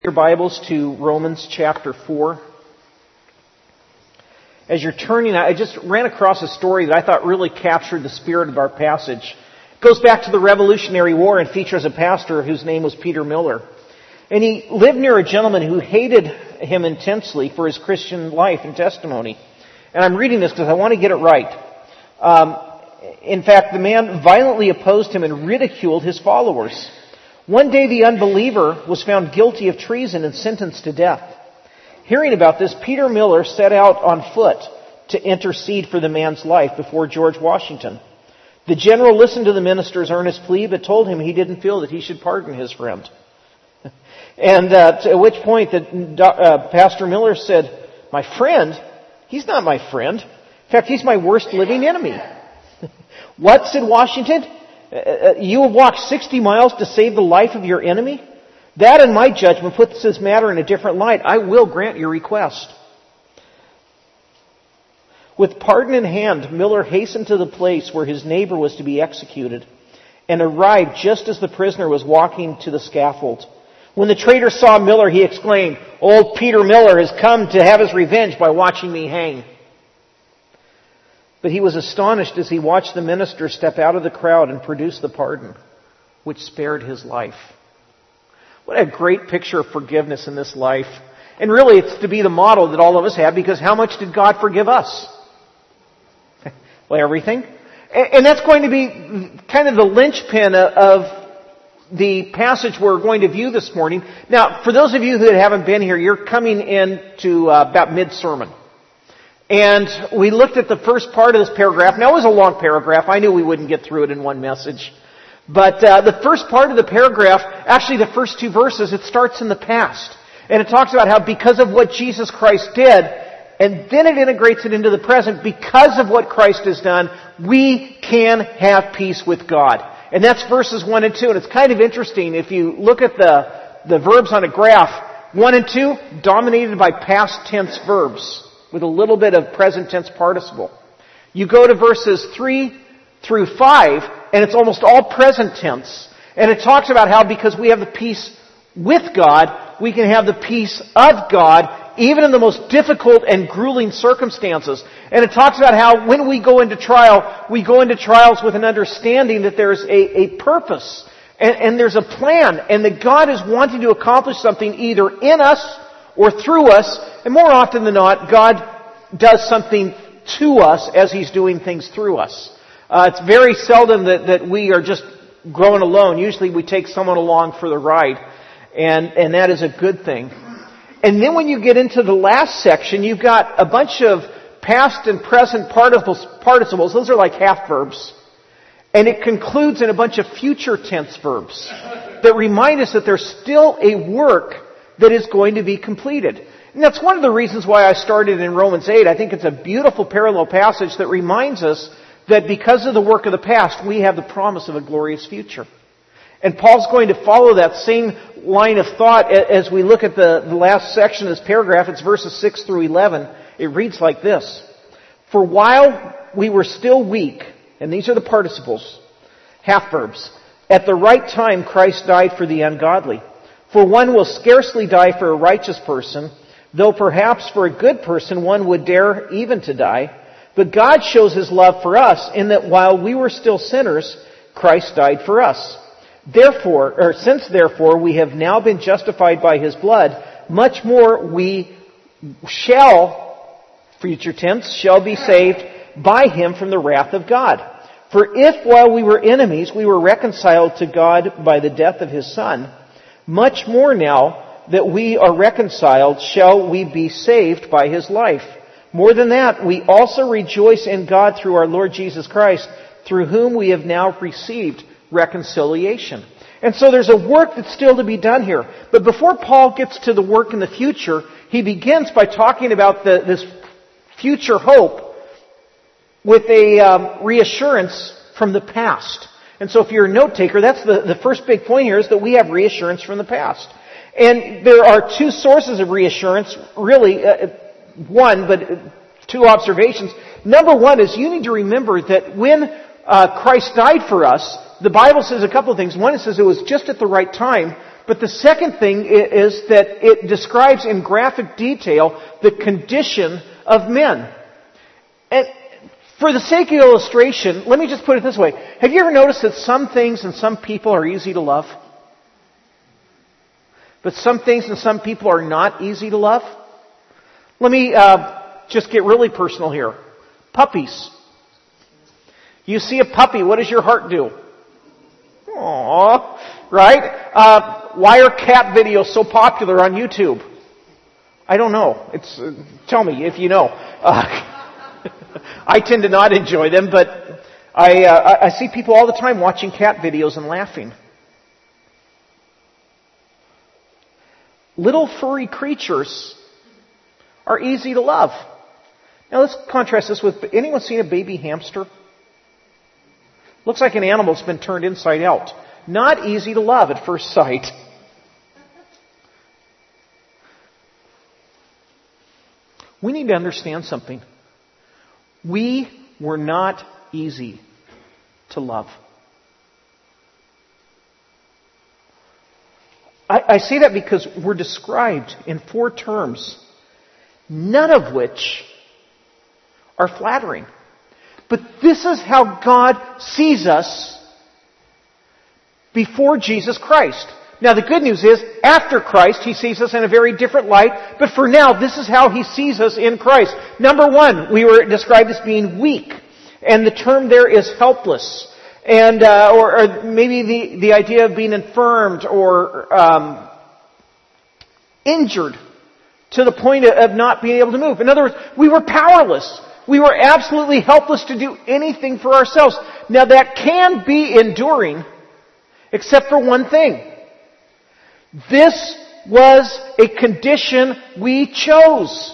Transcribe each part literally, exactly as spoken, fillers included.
Your Bibles to Romans chapter four. As you're turning, I just ran across a story that I thought really captured the spirit of our passage. It goes back to the Revolutionary War and features a pastor whose name was Peter Miller. And he lived near a gentleman who hated him intensely for his Christian life and testimony. And I'm reading this because I want to get it right. Um, in fact, the man violently opposed him and ridiculed his followers. One day the unbeliever was found guilty of treason and sentenced to death. Hearing about this, Peter Miller set out on foot to intercede for the man's life before George Washington. The general listened to the minister's earnest plea, but told him he didn't feel that he should pardon his friend. And uh, at which point the, uh, Pastor Miller said, "My friend? He's not my friend. In fact, he's my worst living enemy." "What?" said Washington. Uh, you will walk sixty miles to save the life of your enemy? That, in my judgment, puts this matter in a different light. I will grant your request. With pardon in hand, Miller hastened to the place where his neighbor was to be executed and arrived just as the prisoner was walking to the scaffold. When the traitor saw Miller, he exclaimed, "Old Peter Miller has come to have his revenge by watching me hang." But he was astonished as he watched the minister step out of the crowd and produce the pardon, which spared his life. What a great picture of forgiveness in this life. And really, it's to be the model that all of us have, because how much did God forgive us? Well, everything. And that's going to be kind of the linchpin of the passage we're going to view this morning. Now, for those of you who haven't been here, you're coming in to uh, about mid-sermon. And we looked at the first part of this paragraph. Now, it was a long paragraph. I knew we wouldn't get through it in one message. But uh, the first part of the paragraph, actually the first two verses, it starts in the past. And it talks about how because of what Jesus Christ did, and then it integrates it into the present, because of what Christ has done, we can have peace with God. And that's verses one and two. And it's kind of interesting if you look at the, the verbs on a graph. One and two, dominated by past tense verbs, with a little bit of present tense participle. You go to verses three through five, and it's almost all present tense. And it talks about how because we have the peace with God, we can have the peace of God, even in the most difficult and grueling circumstances. And it talks about how when we go into trial, we go into trials with an understanding that there's a, a purpose, and, and there's a plan, and that God is wanting to accomplish something either in us or through us, and more often than not, God does something to us as He's doing things through us. Uh, it's very seldom that, that we are just growing alone. Usually we take someone along for the ride, and, and that is a good thing. And then when you get into the last section, you've got a bunch of past and present participles. participles. Those are like half verbs. And it concludes in a bunch of future tense verbs that remind us that there's still a work that is going to be completed. And that's one of the reasons why I started in Romans eight. I think it's a beautiful parallel passage that reminds us that because of the work of the past, we have the promise of a glorious future. And Paul's going to follow that same line of thought as we look at the, the last section of this paragraph. It's verses six through eleven. It reads like this. For while we were still weak, and these are the participles, half verbs, at the right time Christ died for the ungodly. For one will scarcely die for a righteous person, though perhaps for a good person one would dare even to die. But God shows His love for us in that while we were still sinners, Christ died for us. Therefore, or since therefore we have now been justified by His blood, much more we shall, future tense, shall be saved by Him from the wrath of God. For if while we were enemies we were reconciled to God by the death of His Son, much more now that we are reconciled shall we be saved by His life. More than that, we also rejoice in God through our Lord Jesus Christ, through whom we have now received reconciliation. And so there's a work that's still to be done here. But before Paul gets to the work in the future, he begins by talking about the, this future hope with a um, reassurance from the past. And so if you're a note taker, that's the, the first big point here, is that we have reassurance from the past. And there are two sources of reassurance, really, uh, one, but two observations. Number one is you need to remember that when uh, Christ died for us, the Bible says a couple of things. One, it says it was just at the right time, But the second thing is that it describes in graphic detail the condition of men. And for the sake of illustration, let me just put it this way. Have you ever noticed that some things and some people are easy to love? But some things and some people are not easy to love? Let me uh, just get really personal here. Puppies. You see a puppy, what does your heart do? Aww, right? Uh, why are cat videos so popular on YouTube? I don't know. It's uh, tell me if you know. Uh, I tend to not enjoy them, but I, uh, I see people all the time watching cat videos and laughing. Little furry creatures are easy to love. Now let's contrast this with, anyone seen a baby hamster? Looks like an animal that's been turned inside out. Not easy to love at first sight. We need to understand something. We were not easy to love. I, I say that because we're described in four terms, none of which are flattering. But this is how God sees us before Jesus Christ. Now the good news is, after Christ, He sees us in a very different light. But for now, this is how He sees us in Christ. Number one, we were described as being weak. And the term there is helpless. And, uh, or, or maybe the, the idea of being infirmed or um, injured to the point of not being able to move. In other words, we were powerless. We were absolutely helpless to do anything for ourselves. Now that can be enduring, except for one thing. This was a condition we chose.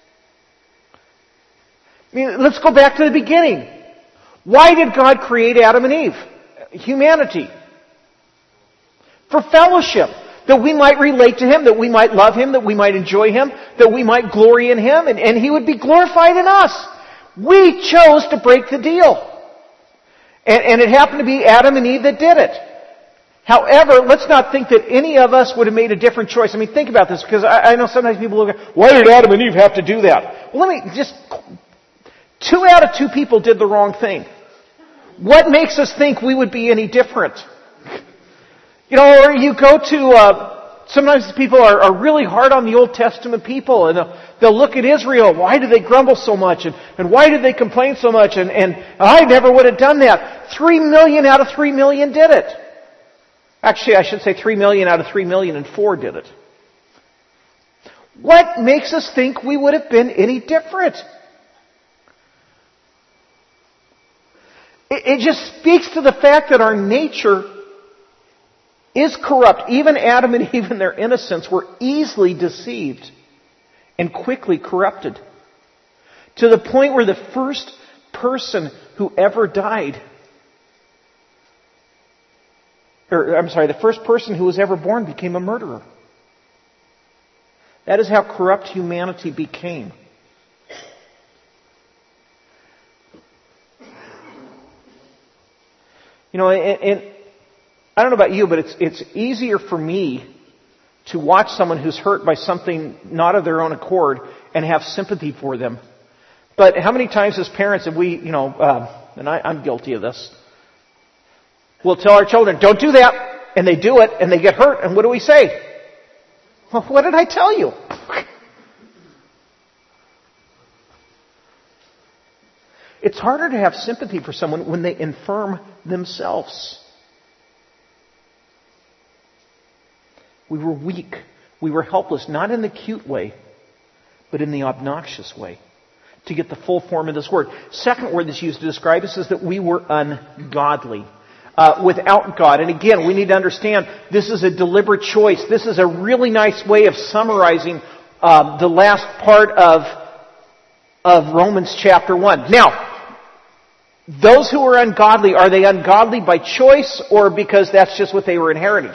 I mean, let's go back to the beginning. Why did God create Adam and Eve? Humanity. For fellowship. That we might relate to Him, that we might love Him, that we might enjoy Him, that we might glory in Him, and, and He would be glorified in us. We chose to break the deal. And, and it happened to be Adam and Eve that did it. However, let's not think that any of us would have made a different choice. I mean, think about this, because I, I know sometimes people look at, why did Adam and Eve have to do that? Well, let me just, two out of two people did the wrong thing. What makes us think we would be any different? You know, or you go to, uh, sometimes people are, are really hard on the Old Testament people, and they'll, they'll look at Israel, why do they grumble so much, and, and why did they complain so much, and, and I never would have done that. Three million out of three million did it. Actually, I should say three million out of three million and four did it. What makes us think we would have been any different? It, it just speaks to the fact that our nature is corrupt. Even Adam and Eve in their innocence were easily deceived and quickly corrupted. To the point where the first person who ever died, or I'm sorry, the first person who was ever born became a murderer. That is how corrupt humanity became. You know, and, and I don't know about you, but it's it's easier for me to watch someone who's hurt by something not of their own accord and have sympathy for them. But how many times as parents have we, you know, uh, and I, I'm guilty of this, we'll tell our children, don't do that, and they do it, and they get hurt, and what do we say? Well, what did I tell you? It's harder to have sympathy for someone when they infirm themselves. We were weak. We were helpless, not in the cute way, but in the obnoxious way, to get the full form of this word. Second word that's used to describe us is that we were ungodly. Uh, without God. And again, we need to understand this is a deliberate choice. This is a really nice way of summarizing um, the last part of, of Romans chapter one. Now, those who are ungodly, are they ungodly by choice or because that's just what they were inherited?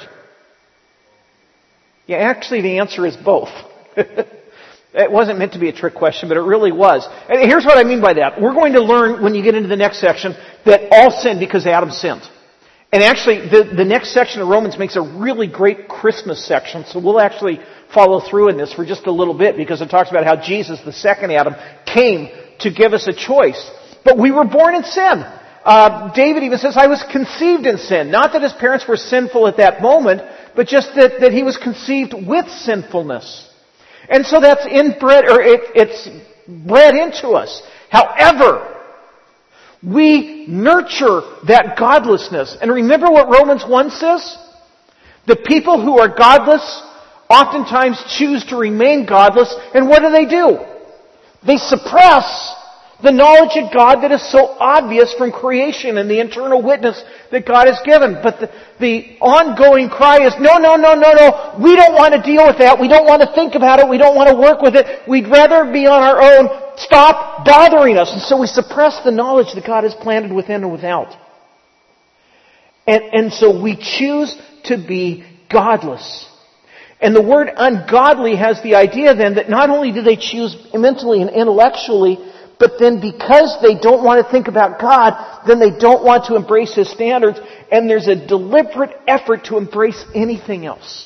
Yeah, actually the answer is both. It wasn't meant to be a trick question, but it really was. And here's what I mean by that. We're going to learn when you get into the next section that all sinned because Adam sinned. And actually, the, the next section of Romans makes a really great Christmas section, so we'll actually follow through in this for just a little bit because it talks about how Jesus, the second Adam, came to give us a choice. But we were born in sin. Uh, David even says, I was conceived in sin. Not that his parents were sinful at that moment, but just that, that he was conceived with sinfulness. And so that's inbred, or it, it's bred into us. However, we nurture that godlessness. And remember what Romans one says? The people who are godless oftentimes choose to remain godless. And what do they do? They suppress the knowledge of God that is so obvious from creation and the internal witness that God has given. But the, the ongoing cry is, no, no, no, no, no. We don't want to deal with that. We don't want to think about it. We don't want to work with it. We'd rather be on our own. Stop bothering us. And so we suppress the knowledge that God has planted within and without. And, and so we choose to be godless. And the word ungodly has the idea then that not only do they choose mentally and intellectually, but then because they don't want to think about God, then they don't want to embrace His standards, and there's a deliberate effort to embrace anything else.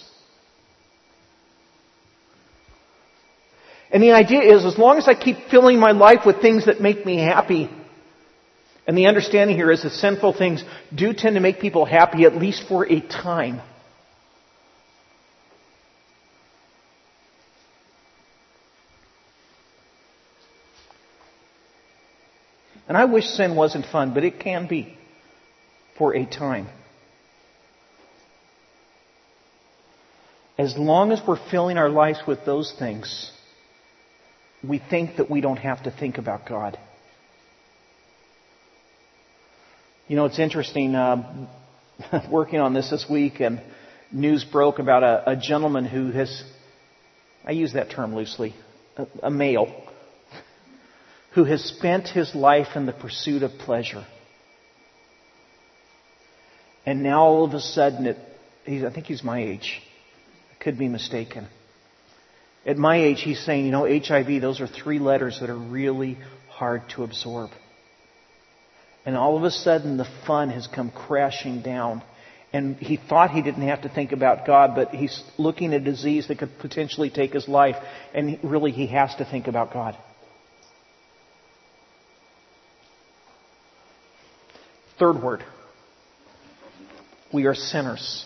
And the idea is, as long as I keep filling my life with things that make me happy, and the understanding here is that sinful things do tend to make people happy, at least for a time. And I wish sin wasn't fun, but it can be for a time. As long as we're filling our lives with those things, we think that we don't have to think about God. You know, it's interesting, uh, working on this this week, and news broke about a, a gentleman who has, I use that term loosely, a, a male, who has spent his life in the pursuit of pleasure. And now all of a sudden, it, he's, I think he's my age. I could be mistaken. At my age, he's saying, you know, H I V, those are three letters that are really hard to absorb. And all of a sudden, the fun has come crashing down. And he thought he didn't have to think about God, but he's looking at a disease that could potentially take his life. And really, he has to think about God. Third word. We are sinners.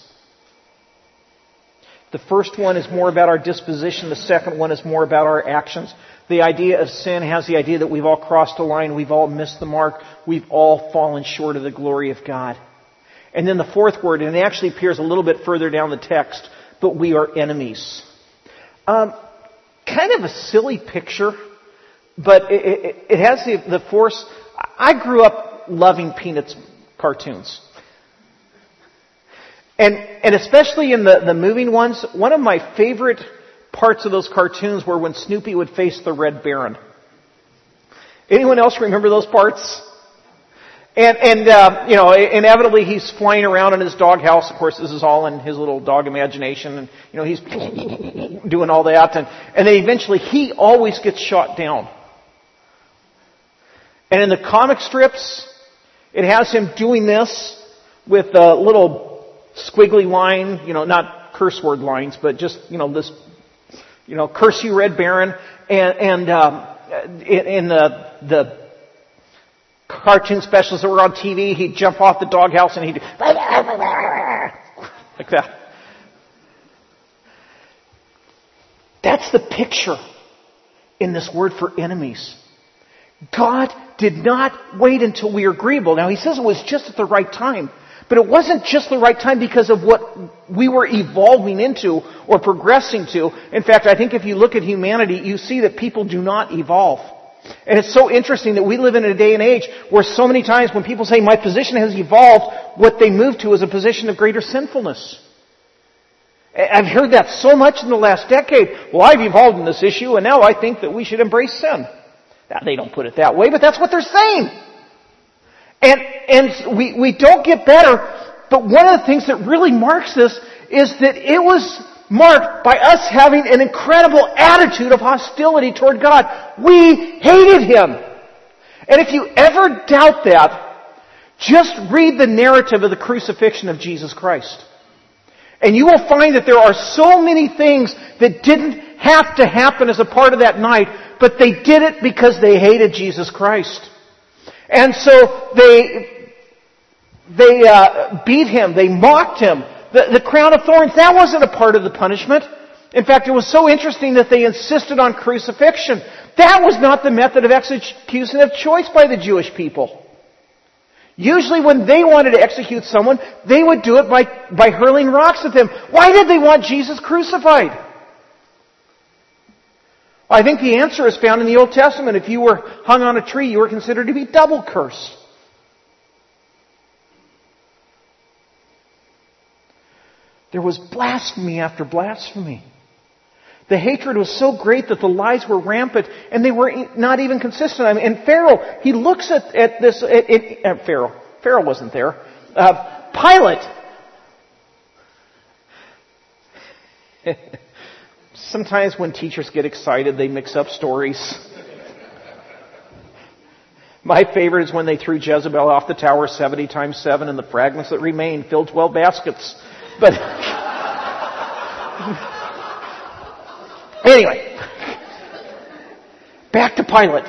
The first one is more about our disposition. The second one is more about our actions. The idea of sin has the idea that we've all crossed a line. We've all missed the mark. We've all fallen short of the glory of God. And then the fourth word, and it actually appears a little bit further down the text, but we are enemies. Um, kind of a silly picture, but it, it, it has the, the force. I grew up loving Peanuts cartoons. And and especially in the, the moving ones, one of my favorite parts of those cartoons were when Snoopy would face the Red Baron. Anyone else remember those parts? And, and uh, you know, inevitably he's flying around in his doghouse. Of course, this is all in his little dog imagination. And, you know, he's doing all that. And, and then eventually he always gets shot down. And in the comic strips, it has him doing this with a little squiggly line, you know, not curse word lines, but just, you know, this, you know, curse you, Red Baron. And, and um, in, in the the cartoon specials that were on T V, he'd jump off the doghouse and he'd do like that. That's the picture in this word for enemies. God did not wait until we were agreeable. Now, he says it was just at the right time. But it wasn't just the right time because of what we were evolving into or progressing to. In fact, I think if you look at humanity, you see that people do not evolve. And it's so interesting that we live in a day and age where so many times when people say, my position has evolved, what they move to is a position of greater sinfulness. I've heard that so much in the last decade. Well, I've evolved in this issue, and now I think that we should embrace sin. Now, they don't put it that way, but that's what they're saying. And and we, we don't get better, but one of the things that really marks this is that it was marked by us having an incredible attitude of hostility toward God. We hated Him. And if you ever doubt that, Just read the narrative of the crucifixion of Jesus Christ. And you will find that there are so many things that didn't have to happen as a part of that night, but they did it because they hated Jesus Christ. And so they, they uh, beat Him, they mocked Him. The, the crown of thorns, that wasn't a part of the punishment. In fact, it was so interesting that they insisted on crucifixion. That was not the method of execution of choice by the Jewish people. Usually when they wanted to execute someone, they would do it by, by hurling rocks at them. Why did they want Jesus crucified? Well, I think the answer is found in the Old Testament. If you were hung on a tree, you were considered to be double cursed. There was blasphemy after blasphemy. The hatred was so great that the lies were rampant, and they were not even consistent. I mean, and Pharaoh, he looks at, at this, at, at, at Pharaoh. Pharaoh wasn't there. Uh, Pilate. Sometimes when teachers get excited, they mix up stories. My favorite is when they threw Jezebel off the tower seventy times seven, and the fragments that remained filled twelve baskets. But anyway, back to Pilate.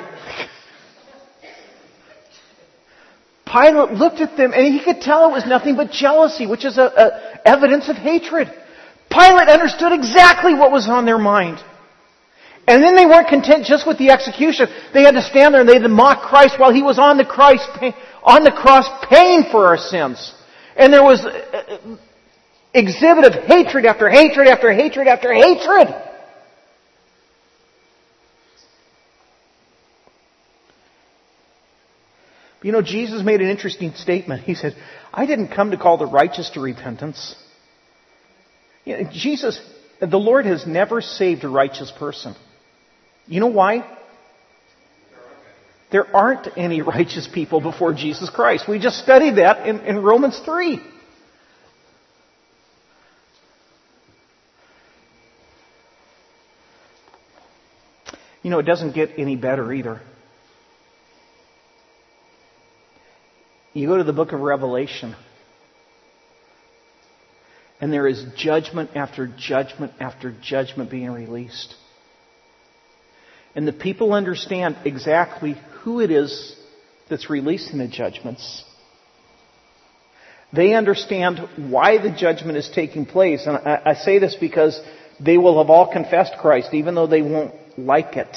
Pilate looked at them and he could tell it was nothing but jealousy, which is a, a evidence of hatred. Pilate understood exactly what was on their mind. And then they weren't content just with the execution. They had to stand there and they had to mock Christ while He was on the Christ, on the cross paying for our sins. And there was exhibit of hatred after hatred after hatred after hatred. You know, Jesus made an interesting statement. He said, I didn't come to call the righteous to repentance. You know, Jesus, the Lord has never saved a righteous person. You know why? There aren't any righteous people before Jesus Christ. We just studied that in, in Romans three. You know, it doesn't get any better either. You go to the book of Revelation, and there is judgment after judgment after judgment being released. And the people understand exactly who it is that's releasing the judgments. They understand why the judgment is taking place. And I, I say this because they will have all confessed Christ, even though they won't like it.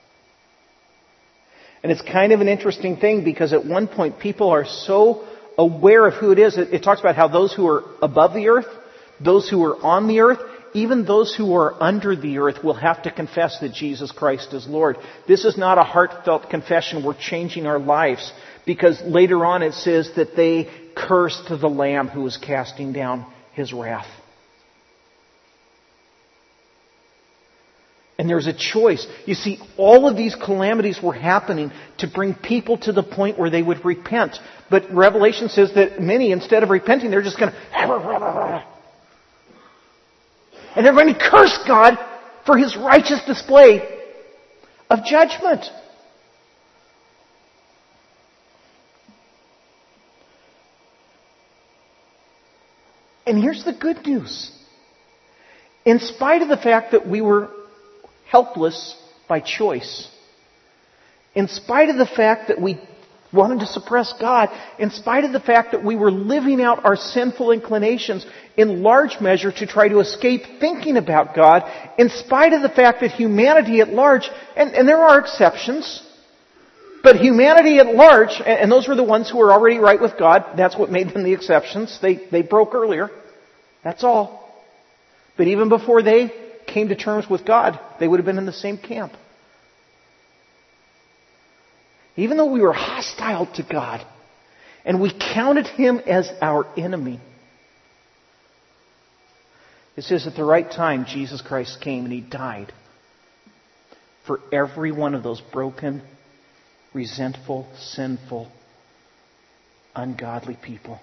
And it's kind of an interesting thing because at one point people are so aware of who it is. It, it talks about how those who are above the earth, those who are on the earth, even those who are under the earth will have to confess that Jesus Christ is Lord. This is not a heartfelt confession. We're changing our lives because later on it says that they cursed the Lamb who was casting down His wrath. And there's a choice. You see, all of these calamities were happening to bring people to the point where they would repent. But Revelation says that many, instead of repenting, they're just going to... And they're going to curse God for His righteous display of judgment. And here's the good news. In spite of the fact that we were helpless by choice, in spite of the fact that we wanted to suppress God, in spite of the fact that we were living out our sinful inclinations in large measure to try to escape thinking about God, in spite of the fact that humanity at large, and, and there are exceptions, but humanity at large, and, and those were the ones who were already right with God, that's what made them the exceptions. They, they broke earlier. That's all. But even before they came to terms with God, they would have been in the same camp. Even though we were hostile to God and we counted Him as our enemy, it says at the right time Jesus Christ came and He died for every one of those broken, resentful, sinful, ungodly people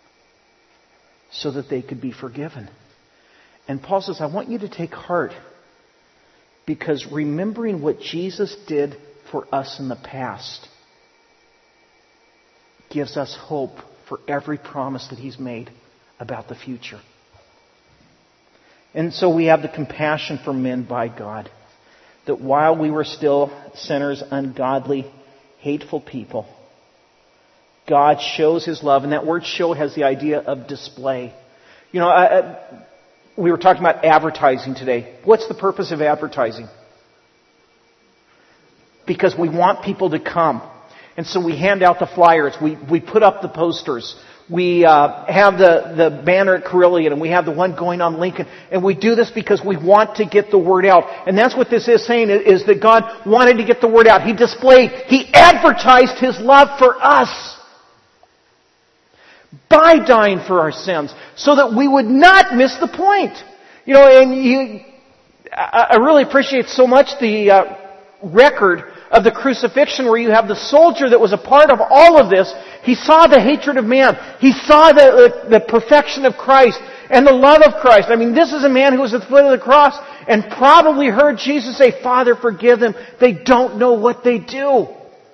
so that they could be forgiven. And Paul says, I want you to take heart because remembering what Jesus did for us in the past gives us hope for every promise that He's made about the future. And so we have the compassion for men by God, that while we were still sinners, ungodly, hateful people, God shows His love. And that word show has the idea of display. You know, I, I, we were talking about advertising today. What's the purpose of advertising? Because we want people to come. And so we hand out the flyers. We, we put up the posters. We uh, have the, the banner at Carillion, and we have the one going on Lincoln. And we do this because we want to get the word out. And that's what this is saying, is that God wanted to get the word out. He displayed, He advertised His love for us by dying for our sins, so that we would not miss the point. You know, and you, I, I really appreciate so much the uh, record of the crucifixion, where you have the soldier that was a part of all of this. He saw the hatred of man. He saw the, the, the perfection of Christ and the love of Christ. I mean, this is a man who was at the foot of the cross and probably heard Jesus say, "Father, forgive them. They don't know what they do."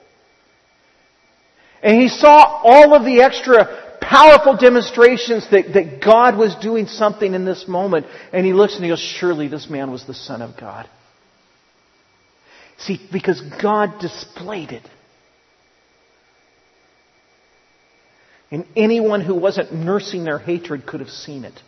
And he saw all of the extra powerful demonstrations that, that God was doing something in this moment. And he looks and he goes, "Surely this man was the Son of God." See, because God displayed it. And anyone who wasn't nursing their hatred could have seen it.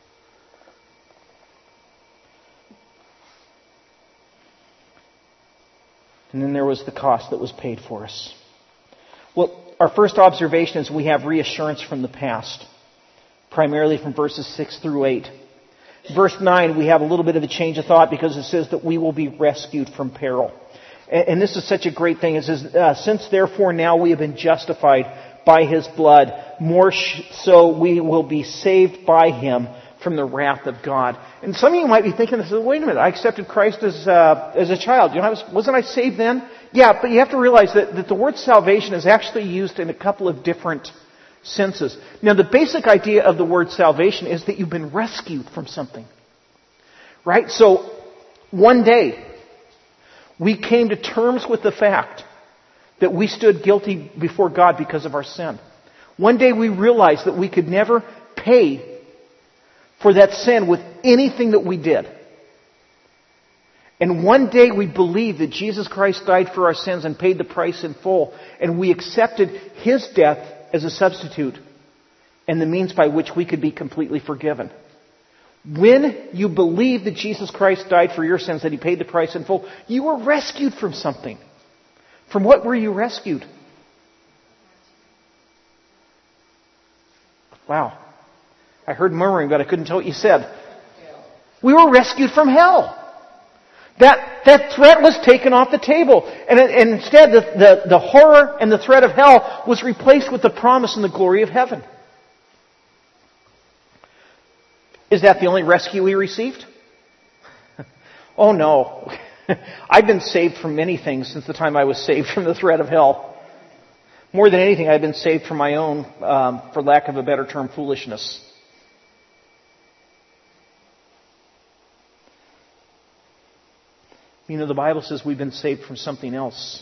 And then there was the cost that was paid for us. Well, our first observation is we have reassurance from the past, primarily from verses six through eight. Verse nine, we have a little bit of a change of thought, because it says that we will be rescued from peril. And this is such a great thing. It says, uh, since therefore now we have been justified by His blood, more sh- so we will be saved by Him from the wrath of God. And some of you might be thinking, this, wait a minute, I accepted Christ as uh, as a child. You know, I was, wasn't I saved then? Yeah, but you have to realize that, that the word salvation is actually used in a couple of different senses. Now, the basic idea of the word salvation is that you've been rescued from something. Right? So, one day, we came to terms with the fact that we stood guilty before God because of our sin. One day we realized that we could never pay for that sin with anything that we did. And one day we believed that Jesus Christ died for our sins and paid the price in full. And we accepted His death as a substitute and the means by which we could be completely forgiven. When you believe that Jesus Christ died for your sins, that He paid the price in full, you were rescued from something. From what were you rescued? Wow. I heard murmuring, but I couldn't tell what you said. We were rescued from hell. That, that threat was taken off the table. And, and instead, the, the, the horror and the threat of hell was replaced with the promise and the glory of heaven. Is that the only rescue we received? Oh no. I've been saved from many things since the time I was saved from the threat of hell. More than anything, I've been saved from my own, um, for lack of a better term, foolishness. You know, the Bible says we've been saved from something else.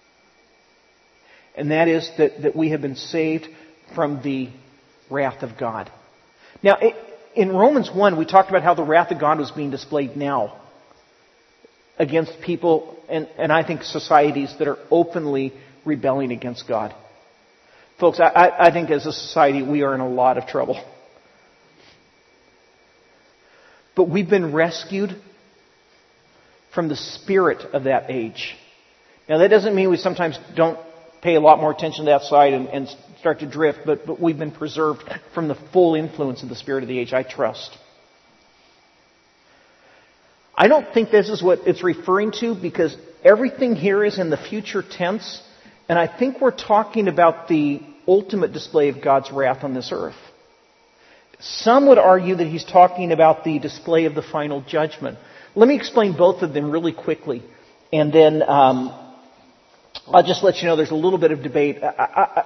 And that is that, that we have been saved from the wrath of God. Now, it, in Romans one, we talked about how the wrath of God was being displayed now against people, and, and I think societies that are openly rebelling against God. Folks, I, I think as a society we are in a lot of trouble. But we've been rescued from the spirit of that age. Now that doesn't mean we sometimes don't pay a lot more attention to that side and, and start to drift, but, but we've been preserved from the full influence of the spirit of the age, I trust. I don't think this is what it's referring to, because everything here is in the future tense, and I think we're talking about the ultimate display of God's wrath on this earth. Some would argue that he's talking about the display of the final judgment. Let me explain both of them really quickly, and then um, I'll just let you know there's a little bit of debate. I, I, I,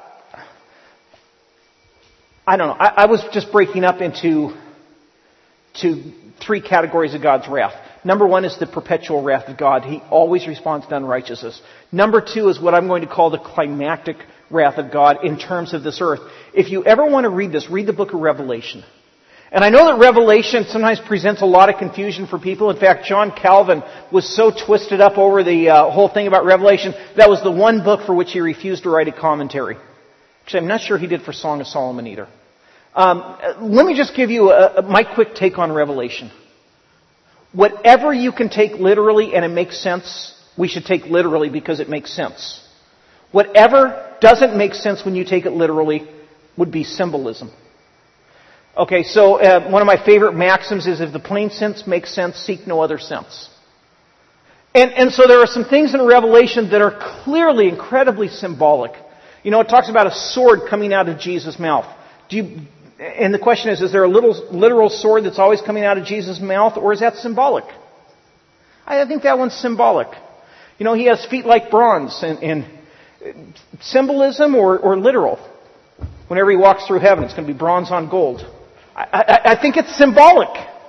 I don't know. I, I was just breaking up into to three categories of God's wrath. Number one is the perpetual wrath of God. He always responds to unrighteousness. Number two is what I'm going to call the climactic wrath of God in terms of this earth. If you ever want to read this, read the book of Revelation. And I know that Revelation sometimes presents a lot of confusion for people. In fact, John Calvin was so twisted up over the uh, whole thing about Revelation, that was the one book for which he refused to write a commentary. Actually, I'm not sure he did for Song of Solomon either. Um, let me just give you a, a, my quick take on Revelation. Whatever you can take literally and it makes sense, we should take literally because it makes sense. Whatever doesn't make sense when you take it literally would be symbolism. Okay, so uh, one of my favorite maxims is if the plain sense makes sense, seek no other sense. And, and so there are some things in Revelation that are clearly incredibly symbolic. You know, it talks about a sword coming out of Jesus' mouth. Do you, and the question is, is there a little literal sword that's always coming out of Jesus' mouth, or is that symbolic? I think that one's symbolic. You know, he has feet like bronze, and, and symbolism or, or literal. Whenever he walks through heaven, it's going to be bronze on gold. I, I, I think it's symbolic.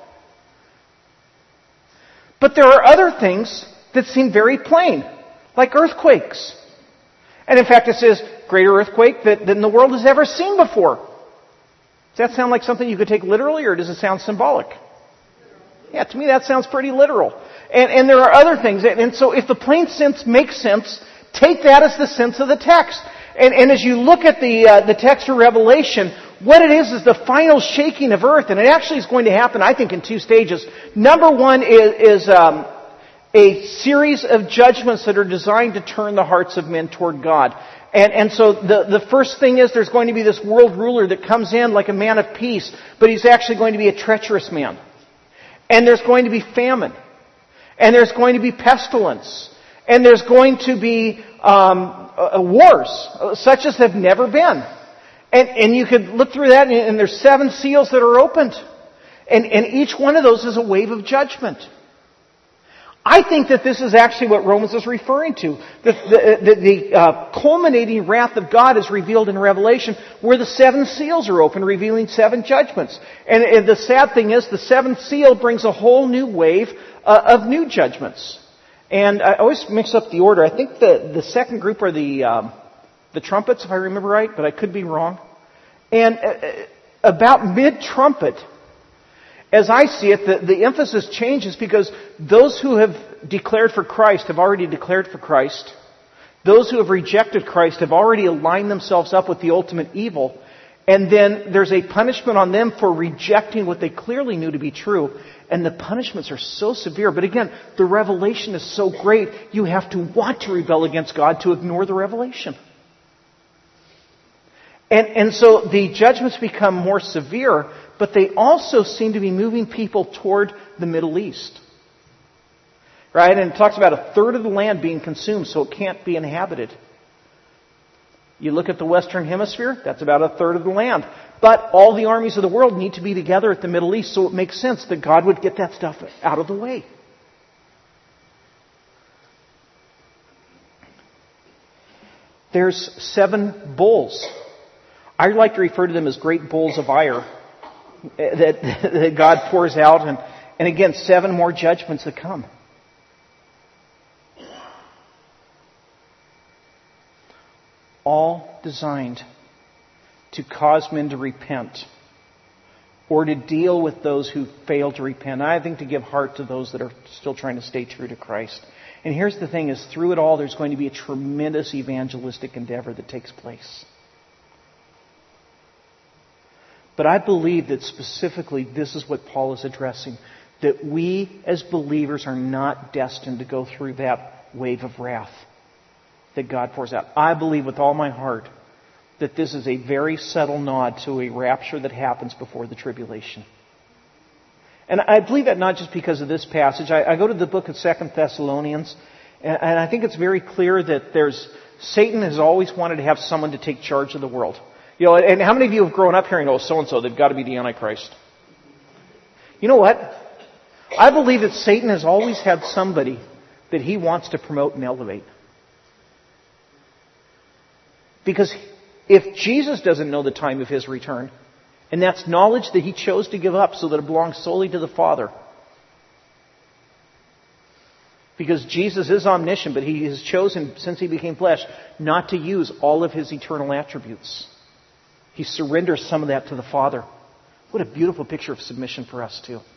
But there are other things that seem very plain, like earthquakes. And in fact, it says, greater earthquake that, than the world has ever seen before. Does that sound like something you could take literally, or does it sound symbolic? Yeah, to me that sounds pretty literal. And, and there are other things. And so if the plain sense makes sense, take that as the sense of the text. And, and as you look at the uh, the text of Revelation, what it is is the final shaking of earth, and it actually is going to happen, I think, in two stages. Number one is, is um, a series of judgments that are designed to turn the hearts of men toward God. And, and so the, the first thing is there's going to be this world ruler that comes in like a man of peace, but he's actually going to be a treacherous man. And there's going to be famine. And there's going to be pestilence. And there's going to be um, uh, wars, uh, such as have never been. And, and you could look through that, and, and there's seven seals that are opened. And, and each one of those is a wave of judgment. I think that this is actually what Romans is referring to. The, the, the, the uh, culminating wrath of God is revealed in Revelation, where the seven seals are open, revealing seven judgments. And, and the sad thing is, the seventh seal brings a whole new wave uh, of new judgments. And I always mix up the order. I think the, the second group are the um, the trumpets, if I remember right, but I could be wrong. And uh, about mid-trumpet, as I see it, the, the emphasis changes because those who have declared for Christ have already declared for Christ. Those who have rejected Christ have already aligned themselves up with the ultimate evil. And then there's a punishment on them for rejecting what they clearly knew to be true. And the punishments are so severe. But again, the revelation is so great, you have to want to rebel against God to ignore the revelation. And, and so the judgments become more severe, but they also seem to be moving people toward the Middle East. Right? And it talks about a third of the land being consumed, so it can't be inhabited. You look at the Western Hemisphere, that's about a third of the land. But all the armies of the world need to be together at the Middle East, so it makes sense that God would get that stuff out of the way. There's seven bowls. I like to refer to them as great bowls of ire that, that God pours out. And, and again, seven more judgments that come. All designed to cause men to repent or to deal with those who fail to repent. I think to give heart to those that are still trying to stay true to Christ. And here's the thing, is through it all there's going to be a tremendous evangelistic endeavor that takes place. But I believe that specifically this is what Paul is addressing. That we as believers are not destined to go through that wave of wrath that God pours out. I believe with all my heart that this is a very subtle nod to a rapture that happens before the tribulation. And I believe that not just because of this passage. I, I go to the book of Second Thessalonians, and, and I think it's very clear that there's Satan has always wanted to have someone to take charge of the world. You know, and how many of you have grown up hearing, oh, so-and-so, they've got to be the Antichrist? You know what? I believe that Satan has always had somebody that he wants to promote and elevate. Because if Jesus doesn't know the time of his return, and that's knowledge that he chose to give up so that it belongs solely to the Father, Because Jesus is omniscient, but He has chosen, since He became flesh, not to use all of His eternal attributes. He surrenders some of that to the Father. What a beautiful picture of submission for us, too.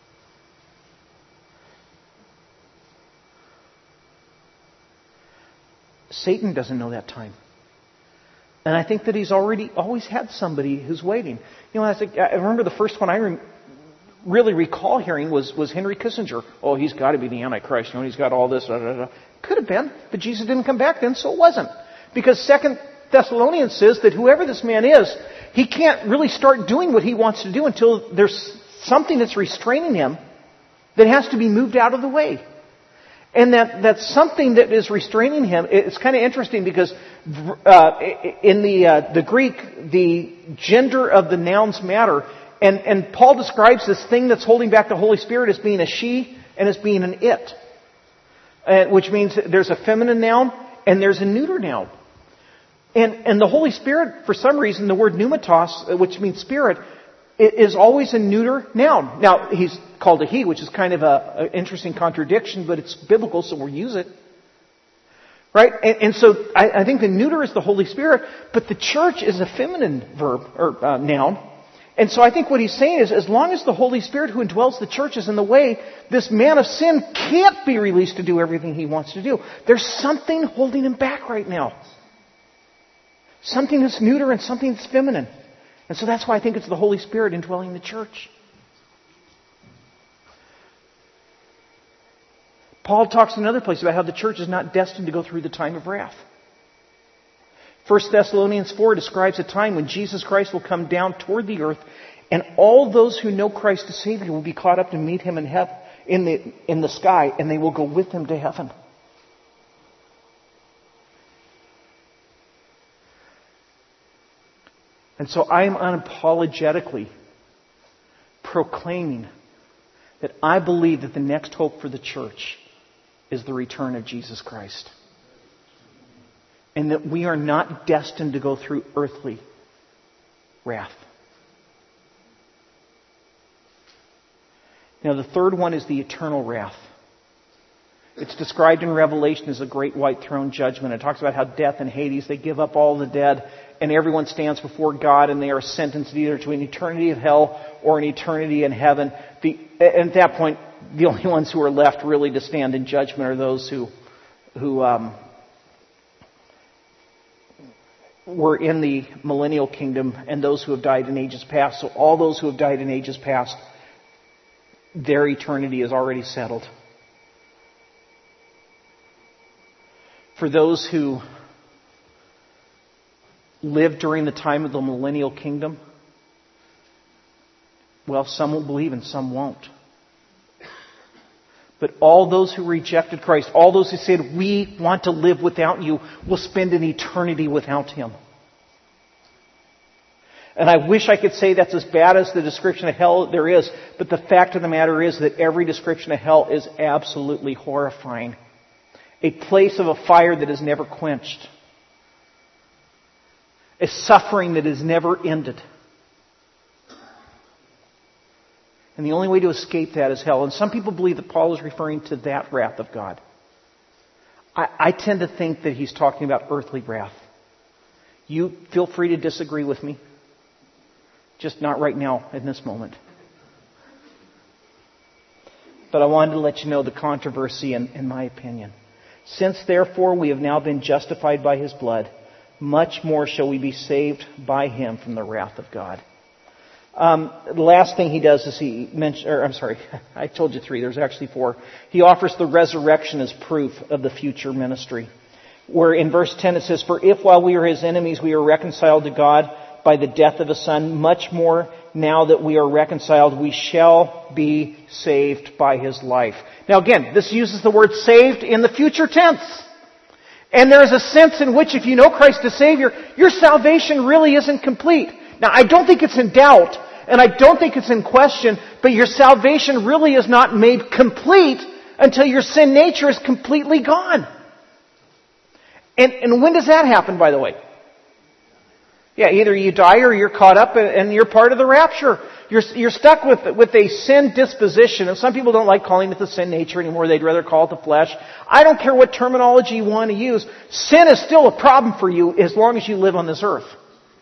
Satan doesn't know that time. And I think that he's already always had somebody who's waiting. You know, I, think, I remember the first one I re- really recall hearing was, was Henry Kissinger. Oh, he's got to be the Antichrist. You know, he's got all this. Da, da, da. Could have been, but Jesus didn't come back then, so it wasn't. Because Second Thessalonians says that whoever this man is, he can't really start doing what he wants to do until there's something that's restraining him that has to be moved out of the way. And that, that something that is restraining him, it's kind of interesting because uh, in the uh, the Greek, the gender of the nouns matter. And, and Paul describes this thing that's holding back the Holy Spirit as being a she and as being an it. Uh, which means there's a feminine noun and there's a neuter noun. And, and the Holy Spirit, for some reason, the word pneumatos, which means spirit, is always a neuter noun. Now, he's called a he, which is kind of an interesting contradiction, but it's biblical, so we'll use it. Right? And, and so I, I think the neuter is the Holy Spirit, but the church is a feminine verb, or uh, noun. And so I think what he's saying is, as long as the Holy Spirit who indwells the church is in the way, this man of sin can't be released to do everything he wants to do. There's something holding him back right now. Something that's neuter and something that's feminine. And so that's why I think it's the Holy Spirit indwelling the church. Paul talks in another place about how the church is not destined to go through the time of wrath. First Thessalonians four describes a time when Jesus Christ will come down toward the earth, and all those who know Christ as Savior will be caught up to meet Him in heaven, in the in the sky, and they will go with Him to heaven. And so I am unapologetically proclaiming that I believe that the next hope for the church is the return of Jesus Christ. And that we are not destined to go through earthly wrath. Now the third one is the eternal wrath. It's described in Revelation as a great white throne judgment. It talks about how death and Hades, they give up all the dead, and everyone stands before God, and they are sentenced either to an eternity of hell or an eternity in heaven. The, and at that point, the only ones who are left really to stand in judgment are those who, who um, were in the millennial kingdom and those who have died in ages past. So all those who have died in ages past, their eternity is already settled. For those who lived during the time of the millennial kingdom, well, some will believe and some won't. But all those who rejected Christ, all those who said, we want to live without you, will spend an eternity without Him. And I wish I could say that's as bad as the description of hell there is, but the fact of the matter is that every description of hell is absolutely horrifying. A place of a fire that is never quenched. A suffering that is never ended. And the only way to escape that is hell. And some people believe that Paul is referring to that wrath of God. I, I tend to think that he's talking about earthly wrath. You feel free to disagree with me. Just not right now, in this moment. But I wanted to let you know the controversy in, in my opinion. Since therefore we have now been justified by His blood, much more shall we be saved by Him from the wrath of God. Um, the last thing he does is he mentions, or I'm sorry, I told you three, there's actually four. He offers the resurrection as proof of the future ministry. Where in verse ten it says, for if while we are His enemies we are reconciled to God by the death of His Son, much more now that we are reconciled, we shall be saved by His life. Now again, this uses the word saved in the future tense. And there is a sense in which if you know Christ as Savior, your salvation really isn't complete. Now I don't think it's in doubt, and I don't think it's in question, but your salvation really is not made complete until your sin nature is completely gone. And, and when does that happen, by the way? Yeah, either you die or you're caught up and you're part of the rapture. you're, you're stuck with, with a sin disposition, and some people don't like calling it the sin nature anymore. They'd rather call it the flesh. I don't care what terminology you want to use. Sin is still a problem for you as long as you live on this earth.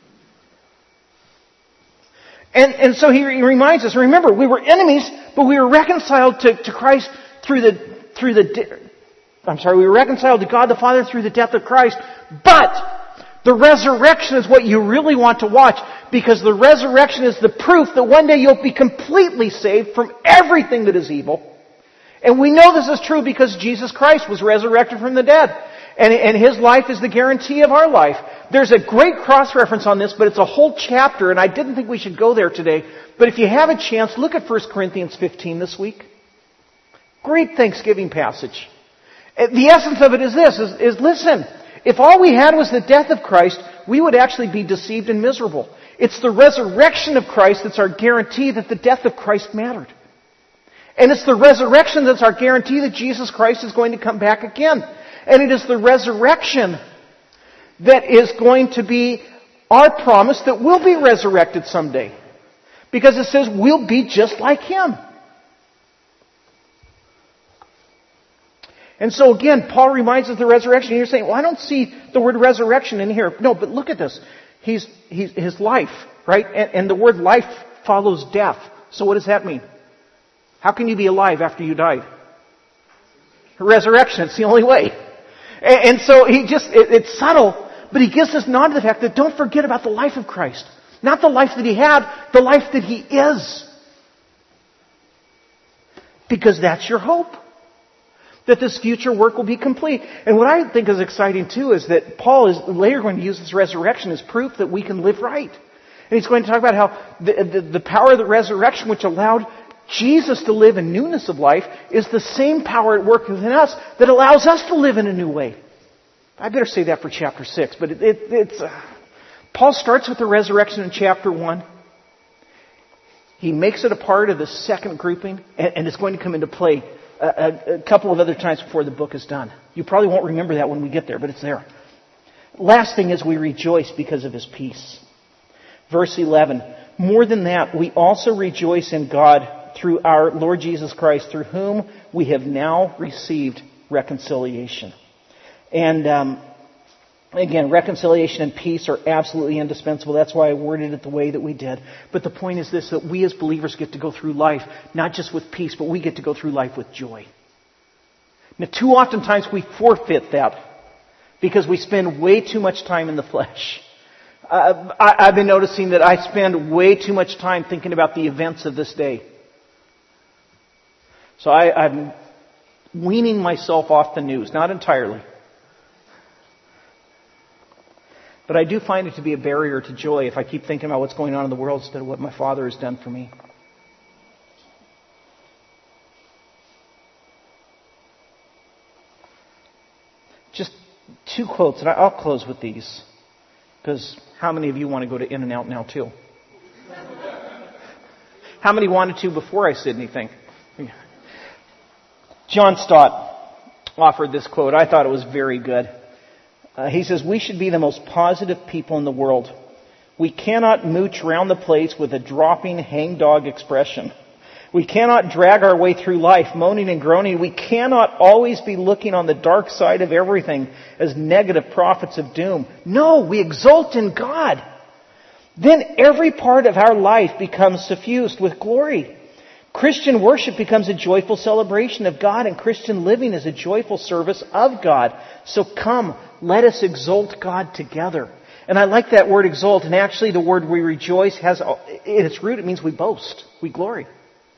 And, and so he, he reminds us, remember, we were enemies, but we were reconciled to, to Christ through the, through the, I'm sorry, we were reconciled to God the Father through the death of Christ, but the resurrection is what you really want to watch, because the resurrection is the proof that one day you'll be completely saved from everything that is evil. And we know this is true because Jesus Christ was resurrected from the dead. And, and His life is the guarantee of our life. There's a great cross-reference on this, but it's a whole chapter, and I didn't think we should go there today. But if you have a chance, look at First Corinthians fifteen this week. Great Thanksgiving passage. The essence of it is this, is, is listen, if all we had was the death of Christ, we would actually be deceived and miserable. It's the resurrection of Christ that's our guarantee that the death of Christ mattered. And it's the resurrection that's our guarantee that Jesus Christ is going to come back again. And it is the resurrection that is going to be our promise that we'll be resurrected someday. Because it says we'll be just like Him. And so again, Paul reminds us of the resurrection. And you're saying, well, I don't see the word resurrection in here. No, but look at this. He's, he's his life, right? And, and the word life follows death. So what does that mean? How can you be alive after you died? Resurrection. It's the only way. And, and so he just, it, it's subtle, but he gives us nod to the fact that don't forget about the life of Christ. Not the life that He had, the life that He is. Because that's your hope. That this future work will be complete. And what I think is exciting too is that Paul is later going to use this resurrection as proof that we can live right. And he's going to talk about how the, the, the power of the resurrection, which allowed Jesus to live in newness of life, is the same power at work within us that allows us to live in a new way. I better say that for chapter six, but it, it, it's uh, Paul starts with the resurrection in chapter one. He makes it a part of the second grouping, and, and it's going to come into play A, a couple of other times before the book is done. You probably won't remember that when we get there, but it's there. Last thing is we rejoice because of His peace. Verse eleven, more than that, we also rejoice in God through our Lord Jesus Christ, through whom we have now received reconciliation. And um, again, reconciliation and peace are absolutely indispensable. That's why I worded it the way that we did. But the point is this, that we as believers get to go through life, not just with peace, but we get to go through life with joy. Now, too often times we forfeit that because we spend way too much time in the flesh. Uh, I, I've been noticing that I spend way too much time thinking about the events of this day. So I, I'm weaning myself off the news, not entirely. But I do find it to be a barrier to joy if I keep thinking about what's going on in the world instead of what my Father has done for me. Just two quotes, and I'll close with these. Because how many of you want to go to In-N-Out now too? How many wanted to before I said anything? John Stott offered this quote. I thought it was very good. Uh, he says, we should be the most positive people in the world. We cannot mooch around the place with a dropping hangdog expression. We cannot drag our way through life moaning and groaning. We cannot always be looking on the dark side of everything as negative prophets of doom. No, we exult in God. Then every part of our life becomes suffused with glory. Christian worship becomes a joyful celebration of God, and Christian living is a joyful service of God. So come, let us exalt God together. And I like that word exalt, and actually the word we rejoice has, in its root, it means we boast, we glory.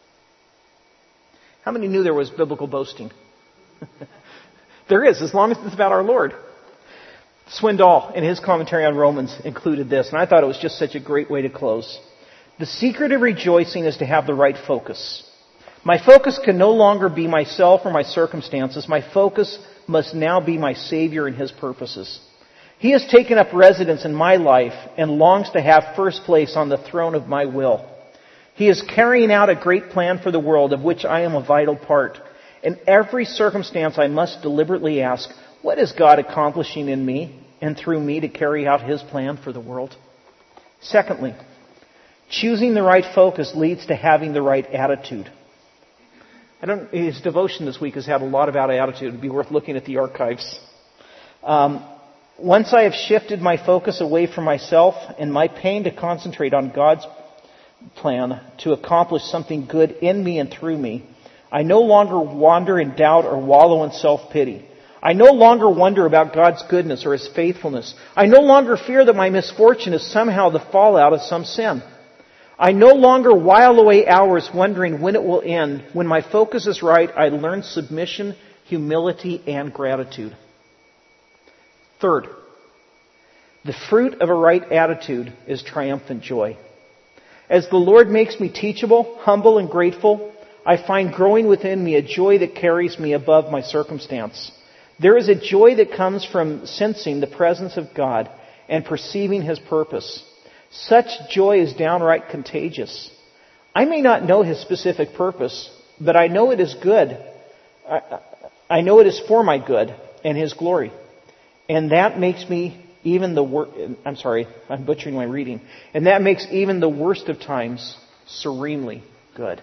How many knew there was biblical boasting? There is, as long as it's about our Lord. Swindoll, in his commentary on Romans, included this, and I thought it was just such a great way to close. The secret of rejoicing is to have the right focus. My focus can no longer be myself or my circumstances. My focus must now be my Savior and His purposes. He has taken up residence in my life and longs to have first place on the throne of my will. He is carrying out a great plan for the world of which I am a vital part. In every circumstance, I must deliberately ask, what is God accomplishing in me and through me to carry out His plan for the world? Secondly, Choosing the right focus leads to having the right attitude. I don't, his devotion this week has had a lot about attitude. It'd be worth looking at the archives. Um, once I have shifted my focus away from myself and my pain to concentrate on God's plan to accomplish something good in me and through me, I no longer wander in doubt or wallow in self-pity. I no longer wonder about God's goodness or His faithfulness. I no longer fear that my misfortune is somehow the fallout of some sin. I no longer while away hours wondering when it will end. When my focus is right, I learn submission, humility, and gratitude. Third, the fruit of a right attitude is triumphant joy. As the Lord makes me teachable, humble, and grateful, I find growing within me a joy that carries me above my circumstance. There is a joy that comes from sensing the presence of God and perceiving His purpose. Such joy is downright contagious. I may not know His specific purpose, but I know it is good. I, I know it is for my good and His glory. And that makes me even the worst, I'm sorry, I'm butchering my reading. And that makes even the worst of times serenely good.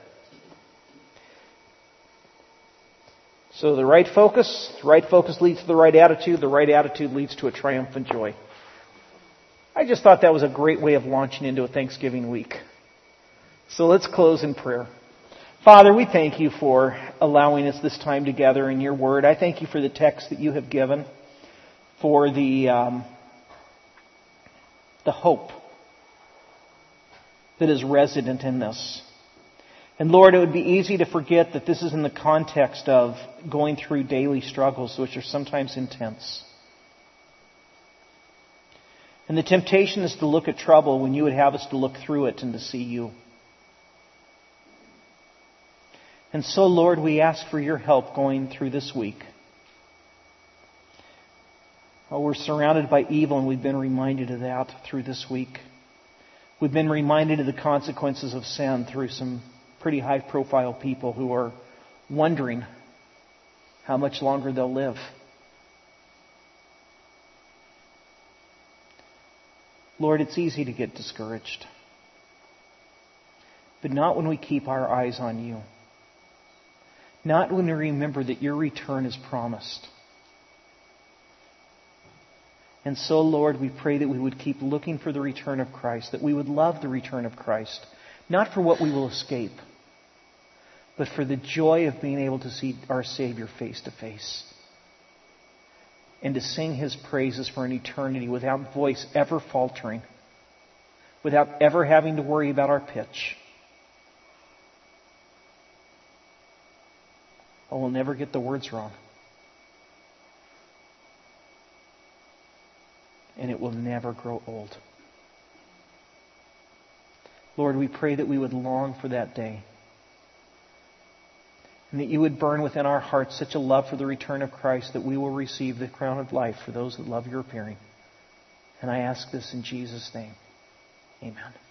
So the right focus, the right focus leads to the right attitude, the right attitude leads to a triumphant joy. I just thought that was a great way of launching into a Thanksgiving week. So let's close in prayer. Father, we thank You for allowing us this time together in Your Word. I thank You for the text that You have given, for the um, the hope that is resident in this. And Lord, it would be easy to forget that this is in the context of going through daily struggles, which are sometimes intense. And the temptation is to look at trouble when You would have us to look through it and to see You. And so, Lord, we ask for Your help going through this week. Oh, we're surrounded by evil, and we've been reminded of that through this week. We've been reminded of the consequences of sin through some pretty high-profile people who are wondering how much longer they'll live. Lord, it's easy to get discouraged, but not when we keep our eyes on You. Not when we remember that Your return is promised. And so, Lord, we pray that we would keep looking for the return of Christ, that we would love the return of Christ, not for what we will escape, but for the joy of being able to see our Savior face to face and to sing His praises for an eternity without voice ever faltering, without ever having to worry about our pitch. Oh, we'll never get the words wrong. And it will never grow old. Lord, we pray that we would long for that day. And that You would burn within our hearts such a love for the return of Christ that we will receive the crown of life for those that love Your appearing. And I ask this in Jesus' name. Amen.